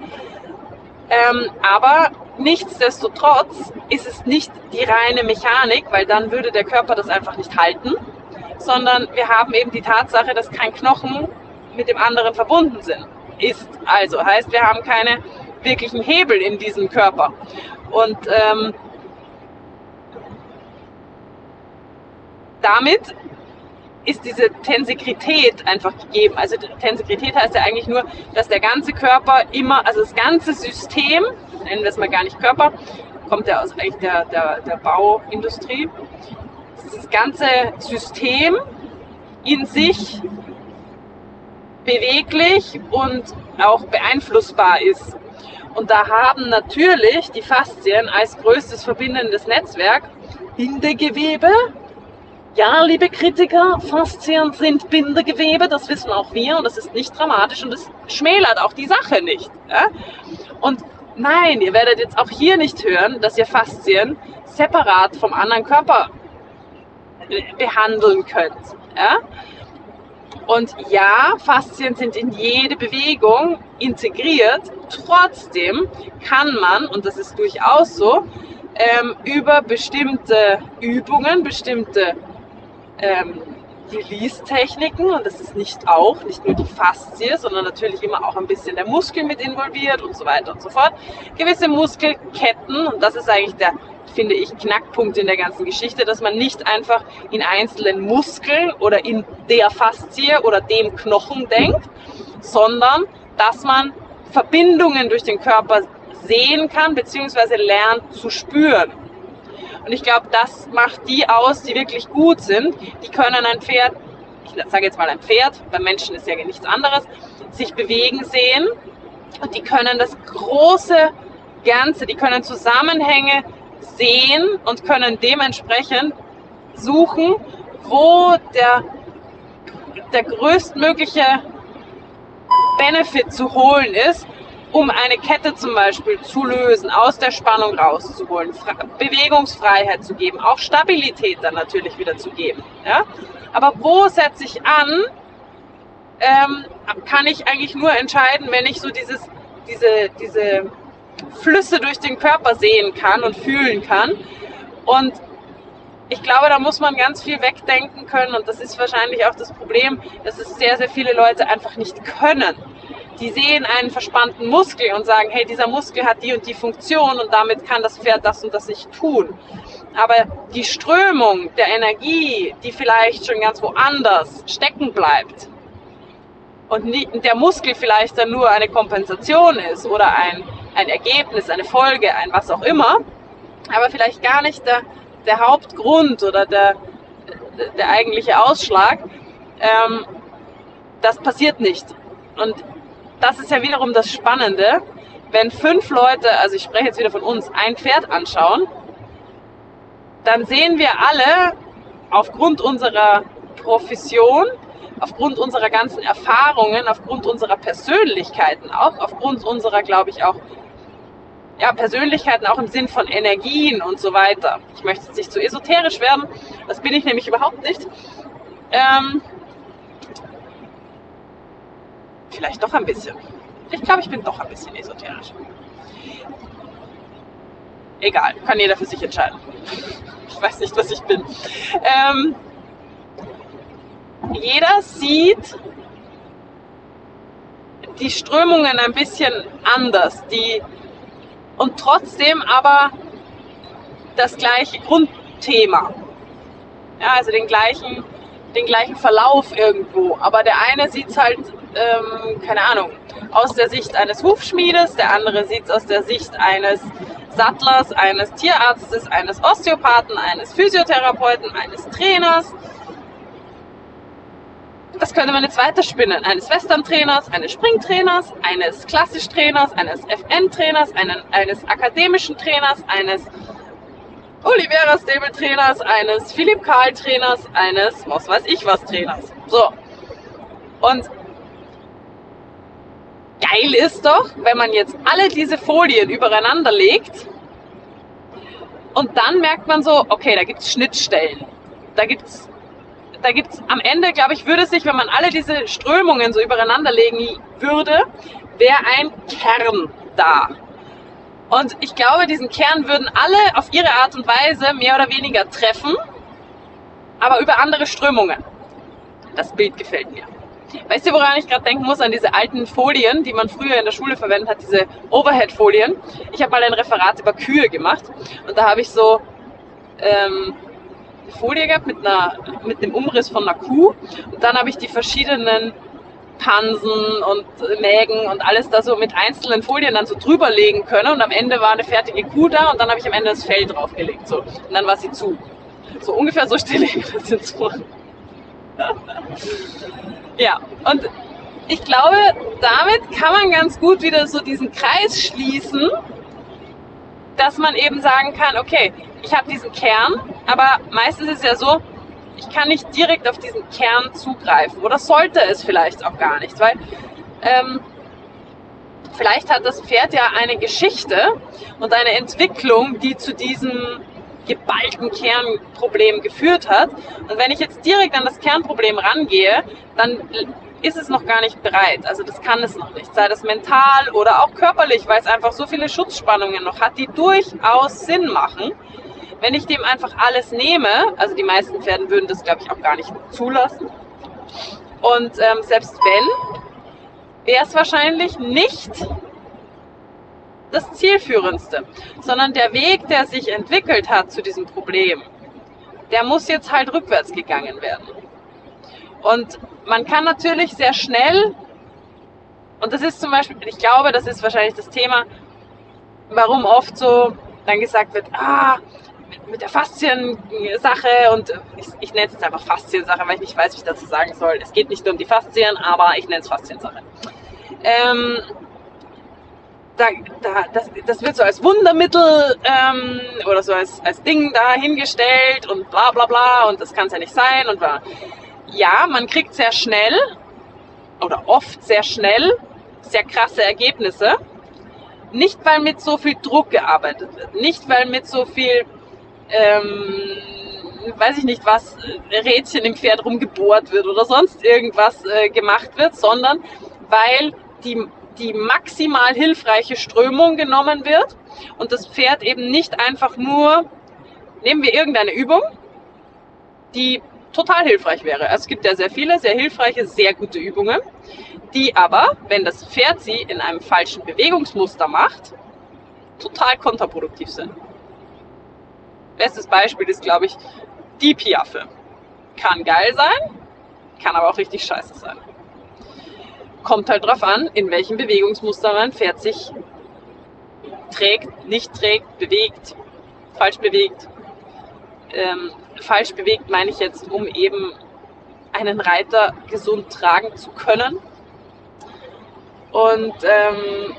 Ähm, aber nichtsdestotrotz ist es nicht die reine Mechanik, weil dann würde der Körper das einfach nicht halten, sondern wir haben eben die Tatsache, dass kein Knochen mit dem anderen verbunden sind, ist. Also heißt, wir haben keine wirklichen Hebel in diesem Körper. Und ähm, damit ist diese Tensegrität einfach gegeben. Also Tensegrität heißt ja eigentlich nur, dass der ganze Körper immer, also das ganze System, nennen wir es mal gar nicht Körper, kommt ja aus eigentlich der, der, der Bauindustrie, das ganze System in sich beweglich und auch beeinflussbar ist. Und da haben natürlich die Faszien als größtes verbindendes Netzwerk Bindegewebe. Ja, liebe Kritiker, Faszien sind Bindegewebe, das wissen auch wir und das ist nicht dramatisch und das schmälert auch die Sache nicht. Ja? Und nein, ihr werdet jetzt auch hier nicht hören, dass ihr Faszien separat vom anderen Körper behandeln könnt. Ja? Und ja, Faszien sind in jede Bewegung integriert, trotzdem kann man, und das ist durchaus so, ähm, über bestimmte Übungen, bestimmte ähm, Release-Techniken, und das ist nicht auch, nicht nur die Faszie, sondern natürlich immer auch ein bisschen der Muskel mit involviert und so weiter und so fort. Gewisse Muskelketten, und das ist eigentlich der, finde ich, Knackpunkt in der ganzen Geschichte, dass man nicht einfach in einzelnen Muskeln oder in der Faszie oder dem Knochen denkt, sondern dass man Verbindungen durch den Körper sehen kann, beziehungsweise lernt zu spüren. Und ich glaube, das macht die aus, die wirklich gut sind. Die können ein Pferd, ich sage jetzt mal ein Pferd, beim Menschen ist ja nichts anderes, sich bewegen sehen. Und die können das große Ganze, die können Zusammenhänge sehen und können dementsprechend suchen, wo der, der größtmögliche Benefit zu holen ist, um eine Kette zum Beispiel zu lösen, aus der Spannung rauszuholen, Bewegungsfreiheit zu geben, auch Stabilität dann natürlich wieder zu geben. Ja? Aber wo setze ich an, ähm, kann ich eigentlich nur entscheiden, wenn ich so dieses, diese, diese Flüsse durch den Körper sehen kann und fühlen kann. Und ich glaube, da muss man ganz viel wegdenken können, und das ist wahrscheinlich auch das Problem, dass es sehr, sehr viele Leute einfach nicht können. Die sehen einen verspannten Muskel und sagen, hey, dieser Muskel hat die und die Funktion und damit kann das Pferd das und das nicht tun. Aber die Strömung der Energie, die vielleicht schon ganz woanders stecken bleibt und der Muskel vielleicht dann nur eine Kompensation ist oder ein, ein Ergebnis, eine Folge, ein was auch immer, aber vielleicht gar nicht der, der Hauptgrund oder der, der eigentliche Ausschlag, ähm, das passiert nicht. Und das ist ja wiederum das Spannende, wenn fünf Leute, also ich spreche jetzt wieder von uns, ein Pferd anschauen, dann sehen wir alle aufgrund unserer Profession, aufgrund unserer ganzen Erfahrungen, aufgrund unserer Persönlichkeiten auch, aufgrund unserer, glaube ich, auch ja, Persönlichkeiten auch im Sinn von Energien und so weiter. Ich möchte jetzt nicht zu esoterisch werden, das bin ich nämlich überhaupt nicht. Ähm, Vielleicht doch ein bisschen. Ich glaube, ich bin doch ein bisschen esoterisch. Egal, kann jeder für sich entscheiden. Ich weiß nicht, was ich bin. Ähm, jeder sieht die Strömungen ein bisschen anders, die, und trotzdem aber das gleiche Grundthema. Ja, also den gleichen, den gleichen Verlauf irgendwo. Aber der eine sieht es halt, ähm, keine Ahnung, aus der Sicht eines Hufschmiedes, der andere sieht es aus der Sicht eines Sattlers, eines Tierarztes, eines Osteopathen, eines Physiotherapeuten, eines Trainers. Das könnte man jetzt weiterspinnen. Eines Western-Trainers, eines Springtrainers, eines Klassisch-Trainers, eines F N-Trainers, eines akademischen Trainers, eines Oliveira Stable-Trainers, eines Philipp Karl-Trainers, eines was weiß ich was Trainers. So. Und geil ist doch, wenn man jetzt alle diese Folien übereinander legt und dann merkt man so, okay, da gibt es Schnittstellen. Da gibt es da gibt's am Ende, glaube ich, würde sich, wenn man alle diese Strömungen so übereinander legen würde, wäre ein Kern da. Und ich glaube, diesen Kern würden alle auf ihre Art und Weise mehr oder weniger treffen, aber über andere Strömungen. Das Bild gefällt mir. Weißt du, woran ich gerade denken muss? An diese alten Folien, die man früher in der Schule verwendet hat, diese Overhead-Folien. Ich habe mal ein Referat über Kühe gemacht und da habe ich so ähm, eine Folie gehabt mit, einer, mit einem Umriss von einer Kuh und dann habe ich die verschiedenen Pansen und Mägen und alles da so mit einzelnen Folien dann so drüber legen können und am Ende war eine fertige Kuh da und dann habe ich am Ende das Fell draufgelegt so. Und dann war sie zu. So ungefähr so stelle ich mir das jetzt vor. Ja, und ich glaube, damit kann man ganz gut wieder so diesen Kreis schließen, dass man eben sagen kann, okay, ich habe diesen Kern, aber meistens ist es ja so, ich kann nicht direkt auf diesen Kern zugreifen oder sollte es vielleicht auch gar nicht, weil ähm, vielleicht hat das Pferd ja eine Geschichte und eine Entwicklung, die zu diesem geballten Kernproblem geführt hat. Und wenn ich jetzt direkt an das Kernproblem rangehe, dann ist es noch gar nicht bereit. Also das kann es noch nicht. Sei das mental oder auch körperlich, weil es einfach so viele Schutzspannungen noch hat, die durchaus Sinn machen. Wenn ich dem einfach alles nehme, also die meisten Pferde würden das, glaube ich, auch gar nicht zulassen. Und ähm, selbst wenn, wäre es wahrscheinlich nicht das Zielführendste, sondern der Weg, der sich entwickelt hat zu diesem Problem, der muss jetzt halt rückwärts gegangen werden. Und man kann natürlich sehr schnell, und das ist zum Beispiel, ich glaube, das ist wahrscheinlich das Thema, warum oft so dann gesagt wird, ah, mit, mit der Faszien-Sache, und ich, ich nenne es jetzt einfach Faszien-Sache, weil ich nicht weiß, wie ich dazu sagen soll. Es geht nicht nur um die Faszien, aber ich nenne es Faszien-Sache. Ähm, da, da, das, das wird so als Wundermittel ähm, oder so als, als Ding da hingestellt und bla bla bla und das kann es ja nicht sein. Und bla. Ja, man kriegt sehr schnell oder oft sehr schnell sehr krasse Ergebnisse. Nicht, weil mit so viel Druck gearbeitet wird, nicht, weil mit so viel, ähm, weiß ich nicht was, Rädchen im Pferd rumgebohrt wird oder sonst irgendwas äh, gemacht wird, sondern weil die, die maximal hilfreiche Strömung genommen wird und das Pferd eben nicht einfach nur, nehmen wir irgendeine Übung, die total hilfreich wäre. Also es gibt ja sehr viele, sehr hilfreiche, sehr gute Übungen, die aber, wenn das Pferd sie in einem falschen Bewegungsmuster macht, total kontraproduktiv sind. Bestes Beispiel ist, glaube ich, die Piaffe. Kann geil sein, kann aber auch richtig scheiße sein. Kommt halt drauf an, in welchem Bewegungsmuster mein Pferd sich trägt, nicht trägt, bewegt, falsch bewegt. Ähm, falsch bewegt meine ich jetzt, um eben einen Reiter gesund tragen zu können. Und ähm,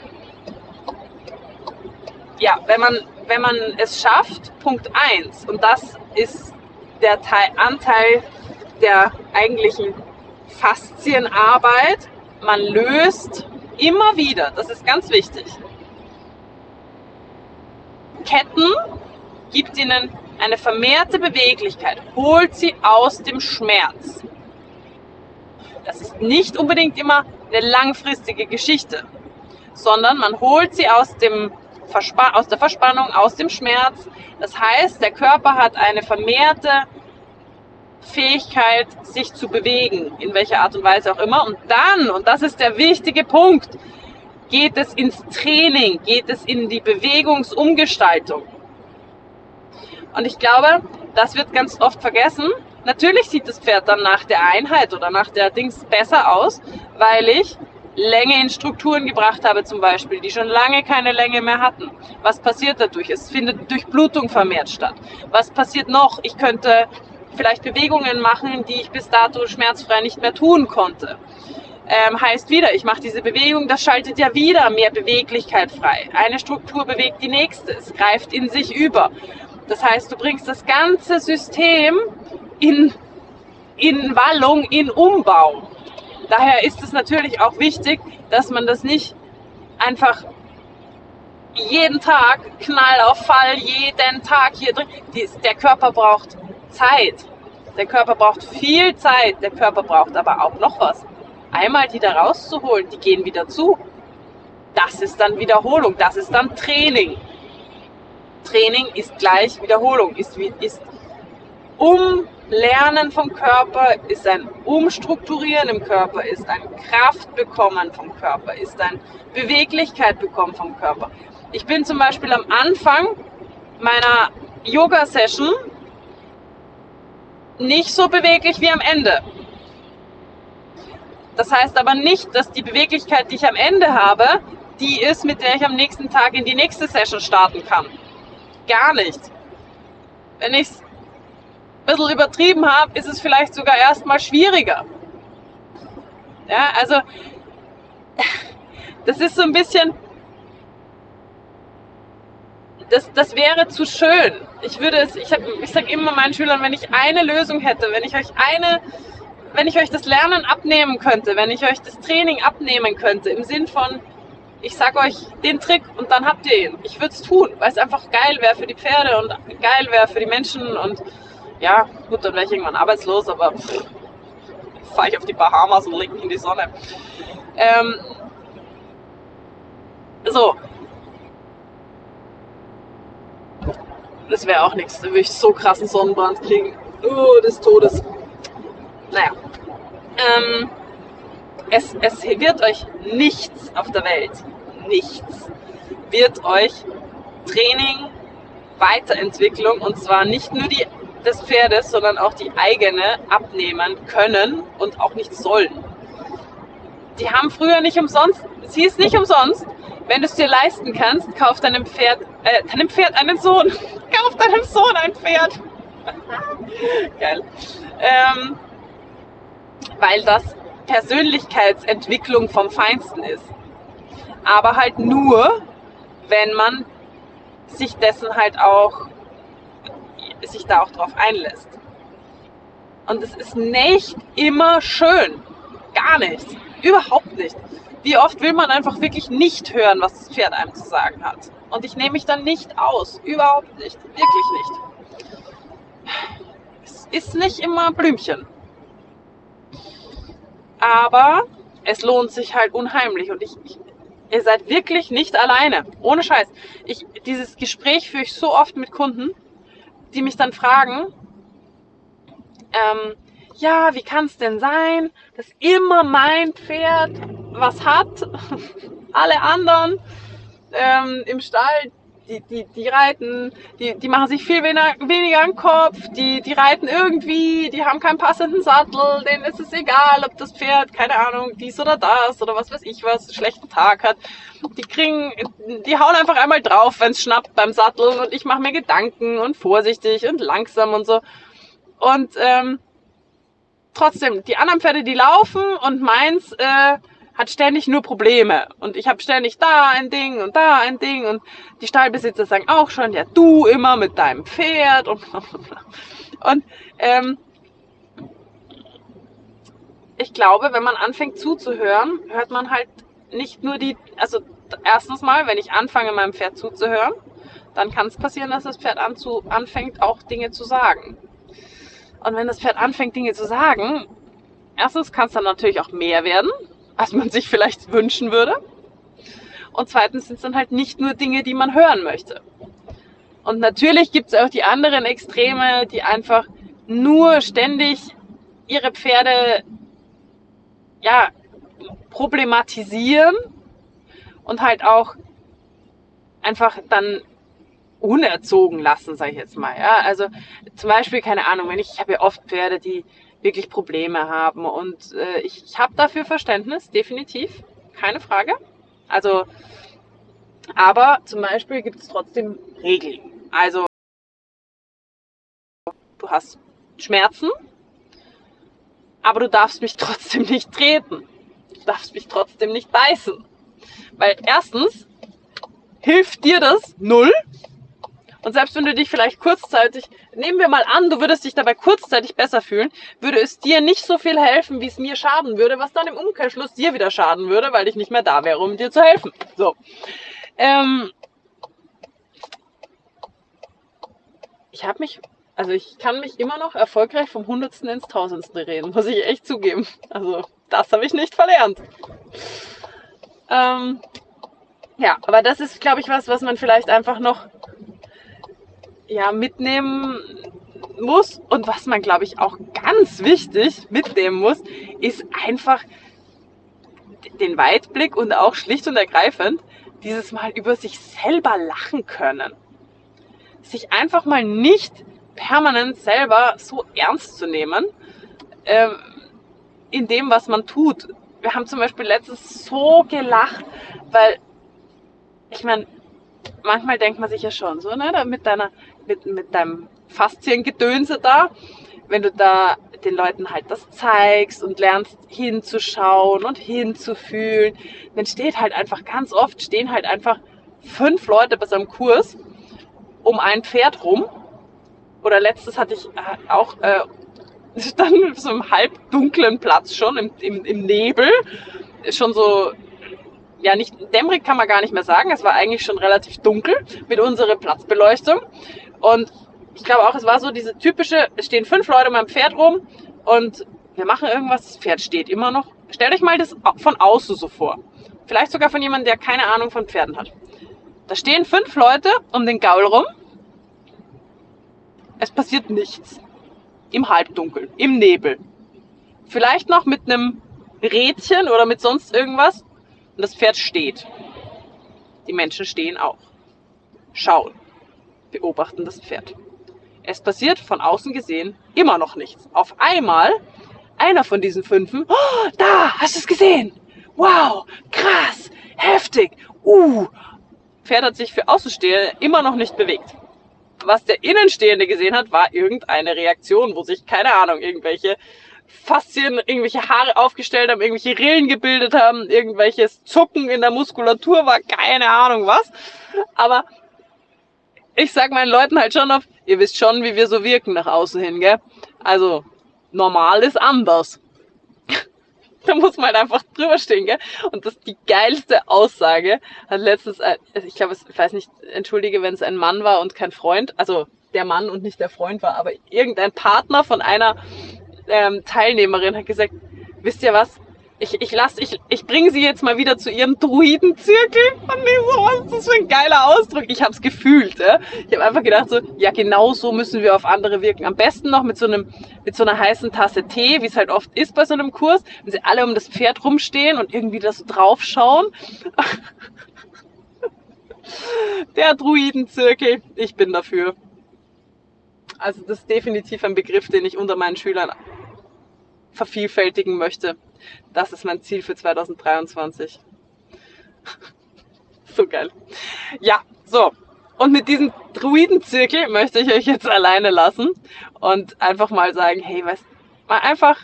ja, wenn man, wenn man es schafft, Punkt eins, und das ist der Teil, Anteil der eigentlichen Faszienarbeit, man löst immer wieder, das ist ganz wichtig, Ketten, gibt ihnen eine vermehrte Beweglichkeit, holt sie aus dem Schmerz. Das ist nicht unbedingt immer eine langfristige Geschichte, sondern man holt sie aus, dem Verspa- aus der Verspannung, aus dem Schmerz. Das heißt, der Körper hat eine vermehrte Fähigkeit, sich zu bewegen, in welcher Art und Weise auch immer. Und dann, und das ist der wichtige Punkt, geht es ins Training, geht es in die Bewegungsumgestaltung. Und ich glaube, das wird ganz oft vergessen. Natürlich sieht das Pferd dann nach der Einheit oder nach der Dings besser aus, weil ich Länge in Strukturen gebracht habe zum Beispiel, die schon lange keine Länge mehr hatten. Was passiert dadurch? Es findet Durchblutung vermehrt statt. Was passiert noch? Ich könnte vielleicht Bewegungen machen, die ich bis dato schmerzfrei nicht mehr tun konnte. Ähm, heißt wieder, ich mache diese Bewegung, das schaltet ja wieder mehr Beweglichkeit frei. Eine Struktur bewegt die nächste, es greift in sich über. Das heißt, du bringst das ganze System in, in Wallung, in Umbau. Daher ist es natürlich auch wichtig, dass man das nicht einfach jeden Tag Knall auf Fall, jeden Tag hier drin. Der Körper braucht Zeit. Der Körper braucht viel Zeit. Der Körper braucht aber auch noch was. Einmal die da rauszuholen, die gehen wieder zu. Das ist dann Wiederholung, das ist dann Training. Training ist gleich Wiederholung, ist, ist Umlernen vom Körper, ist ein Umstrukturieren im Körper, ist ein Kraftbekommen vom Körper, ist ein Beweglichkeit bekommen vom Körper. Ich bin zum Beispiel am Anfang meiner Yoga-Session nicht so beweglich wie am Ende. Das heißt aber nicht, dass die Beweglichkeit, die ich am Ende habe, die ist, mit der ich am nächsten Tag in die nächste Session starten kann. Gar nicht. Wenn ich es ein bisschen übertrieben habe, ist es vielleicht sogar erstmal schwieriger. Ja, also das ist so ein bisschen, das, das wäre zu schön. Ich würde es, ich, ich sage immer meinen Schülern, wenn ich eine Lösung hätte, wenn ich euch eine, wenn ich euch das Lernen abnehmen könnte, wenn ich euch das Training abnehmen könnte, im Sinn von, ich sage euch den Trick und dann habt ihr ihn. Ich würde es tun, weil es einfach geil wäre für die Pferde und geil wäre für die Menschen und ja, gut, dann wäre ich irgendwann arbeitslos, aber pff, fahre ich auf die Bahamas und lege mich in die Sonne. Ähm, so. Das wäre auch nichts. Da würde ich so krassen Sonnenbrand kriegen. Oh, des Todes. Naja. Ähm, es, es wird euch nichts auf der Welt, nichts, wird euch Training, Weiterentwicklung, und zwar nicht nur die des Pferdes, sondern auch die eigene abnehmen können und auch nicht sollen. Die haben früher nicht umsonst, sie ist nicht umsonst, wenn du es dir leisten kannst, kauf deinem Pferd, äh, deinem Pferd einen Sohn, kauf deinem Sohn ein Pferd. Geil. Ähm, weil das Persönlichkeitsentwicklung vom Feinsten ist. Aber halt nur, wenn man sich dessen halt auch, sich da auch drauf einlässt. Und es ist nicht immer schön. Gar nicht. Überhaupt nicht. Wie oft will man einfach wirklich nicht hören, was das Pferd einem zu sagen hat. Und ich nehme mich dann nicht aus. Überhaupt nicht. Wirklich nicht. Es ist nicht immer Blümchen. Aber es lohnt sich halt unheimlich. Und ich, ich ihr seid wirklich nicht alleine. Ohne Scheiß. Ich, dieses Gespräch führe ich so oft mit Kunden, die mich dann fragen, ähm, ja, wie kann es denn sein, dass immer mein Pferd was hat, alle anderen ähm, im Stall, die, die, die reiten, die, die machen sich viel weniger, weniger an den Kopf, die, die reiten irgendwie, die haben keinen passenden Sattel, denen ist es egal, ob das Pferd, keine Ahnung, dies oder das oder was weiß ich was, einen schlechten Tag hat. Die kriegen, die hauen einfach einmal drauf, wenn es schnappt beim Sattel, und ich mache mir Gedanken und vorsichtig und langsam und so. Und ähm, trotzdem, die anderen Pferde, die laufen, und meins äh, hat ständig nur Probleme. Und ich habe ständig da ein Ding und da ein Ding. Und die Stallbesitzer sagen auch schon, ja, du immer mit deinem Pferd und bla bla bla. Und ähm, ich glaube, wenn man anfängt zuzuhören, hört man halt nicht nur die, also erstens mal, wenn ich anfange, meinem Pferd zuzuhören, dann kann es passieren, dass das Pferd anzu, anfängt, auch Dinge zu sagen. Und wenn das Pferd anfängt, Dinge zu sagen, erstens kann es dann natürlich auch mehr werden, als man sich vielleicht wünschen würde. Und zweitens sind es dann halt nicht nur Dinge, die man hören möchte. Und natürlich gibt es auch die anderen Extreme, die einfach nur ständig ihre Pferde ja, problematisieren und halt auch einfach dann unerzogen lassen, sage ich jetzt mal. Ja? Also zum Beispiel, keine Ahnung, wenn ich, ich habe ja oft Pferde, die wirklich Probleme haben, und äh, ich, ich habe dafür Verständnis, definitiv, keine Frage. Also, aber zum Beispiel gibt es trotzdem Regeln. Also, du hast Schmerzen, aber du darfst mich trotzdem nicht treten. Du darfst mich trotzdem nicht beißen. Weil erstens hilft dir das null. Und selbst wenn du dich vielleicht kurzzeitig, nehmen wir mal an, du würdest dich dabei kurzzeitig besser fühlen, würde es dir nicht so viel helfen, wie es mir schaden würde, was dann im Umkehrschluss dir wieder schaden würde, weil ich nicht mehr da wäre, um dir zu helfen. So. Ähm ich habe mich, also ich kann mich immer noch erfolgreich vom Hundertsten ins Tausendsten reden, muss ich echt zugeben. Also das habe ich nicht verlernt. Ähm ja, aber das ist, glaube ich, was, was man vielleicht einfach noch ja, mitnehmen muss, und was man, glaube ich, auch ganz wichtig mitnehmen muss, ist einfach den Weitblick und auch schlicht und ergreifend dieses Mal über sich selber lachen können. Sich einfach mal nicht permanent selber so ernst zu nehmen ähm, in dem, was man tut. Wir haben zum Beispiel letztens so gelacht, weil ich meine, manchmal denkt man sich ja schon so, ne, mit deiner, mit, mit deinem Fasziengedönse da, wenn du da den Leuten halt das zeigst und lernst hinzuschauen und hinzufühlen, dann steht halt einfach ganz oft, stehen halt einfach fünf Leute bei so einem Kurs um ein Pferd rum. Oder letztes hatte ich auch, äh, stand auf so einem halbdunklen Platz schon, im, im, im Nebel, schon so, ja, nicht dämmerig kann man gar nicht mehr sagen, es war eigentlich schon relativ dunkel mit unserer Platzbeleuchtung. Und ich glaube auch, es war so diese typische, es stehen fünf Leute um ein Pferd rum und Wir machen irgendwas, das Pferd steht immer noch. Stellt euch mal das von außen so vor. Vielleicht sogar von jemandem, der keine Ahnung von Pferden hat. Da stehen fünf Leute um den Gaul rum. Es passiert nichts. Im Halbdunkel, im Nebel. Vielleicht noch mit einem Rädchen oder mit sonst irgendwas. Und das Pferd steht. Die Menschen stehen auch. Schauen. Beobachten das Pferd. Es passiert von außen gesehen immer noch nichts. Auf einmal, einer von diesen Fünfen, oh, da, hast du es gesehen? Wow, krass, heftig, uh. Pferd hat sich für Außenstehende immer noch nicht bewegt. Was der Innenstehende gesehen hat, war irgendeine Reaktion, wo sich, keine Ahnung, irgendwelche Faszien, irgendwelche Haare aufgestellt haben, irgendwelche Rillen gebildet haben, irgendwelches Zucken in der Muskulatur war, keine Ahnung was. Aber ich sag meinen Leuten halt schon oft, ihr wisst schon, wie wir so wirken nach außen hin, gell? Also, normal ist anders. Da muss man halt einfach drüber stehen, gell? Und das ist die geilste Aussage. Hat letztens, ich glaube, ich weiß nicht, entschuldige, wenn es ein Mann war und kein Freund, also der Mann und nicht der Freund war, aber irgendein Partner von einer ähm, Teilnehmerin hat gesagt, wisst ihr was? Ich, ich, lass, ich, ich bringe sie jetzt mal wieder zu ihrem Druidenzirkel. Und ich so, was ist das für ein geiler Ausdruck? Ich habe es gefühlt. Ja? Ich habe einfach gedacht, so, ja, genau so müssen wir auf andere wirken. Am besten noch mit so, einem, mit so einer heißen Tasse Tee, wie es halt oft ist bei so einem Kurs, wenn sie alle um das Pferd rumstehen und irgendwie da so drauf schauen. Der Druidenzirkel, ich bin dafür. Also das ist definitiv ein Begriff, den ich unter meinen Schülern vervielfältigen möchte. Das ist mein Ziel für zweitausenddreiundzwanzig. So geil. Ja, so. Und mit diesem Druidenzirkel möchte ich euch jetzt alleine lassen und einfach mal sagen, hey, weißt, mal einfach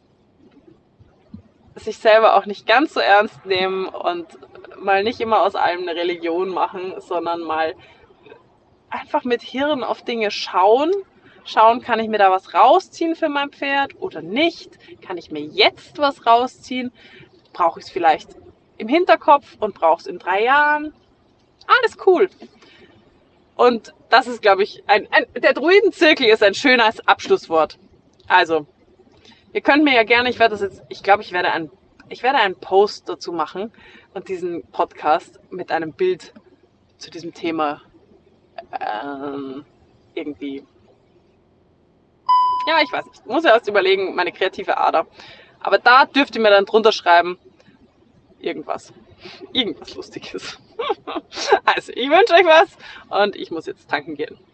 sich selber auch nicht ganz so ernst nehmen und mal nicht immer aus allem eine Religion machen, sondern mal einfach mit Hirn auf Dinge schauen. Schauen, kann ich mir da was rausziehen für mein Pferd oder nicht? Kann ich mir jetzt was rausziehen? Brauche ich es vielleicht im Hinterkopf und brauche es in drei Jahren? Alles cool. Und das ist, glaube ich, ein, ein, der Druidenzirkel ist ein schönes Abschlusswort. Also, ihr könnt mir ja gerne, ich werde das jetzt, ich glaube, ich werde ein, ich werde einen Post dazu machen und diesen Podcast mit einem Bild zu diesem Thema ähm, irgendwie. Ja, ich weiß nicht. Muss ja erst überlegen, meine kreative Ader. Aber da dürft ihr mir dann drunter schreiben, irgendwas. Irgendwas Lustiges. Also, ich wünsche euch was und ich muss jetzt tanken gehen.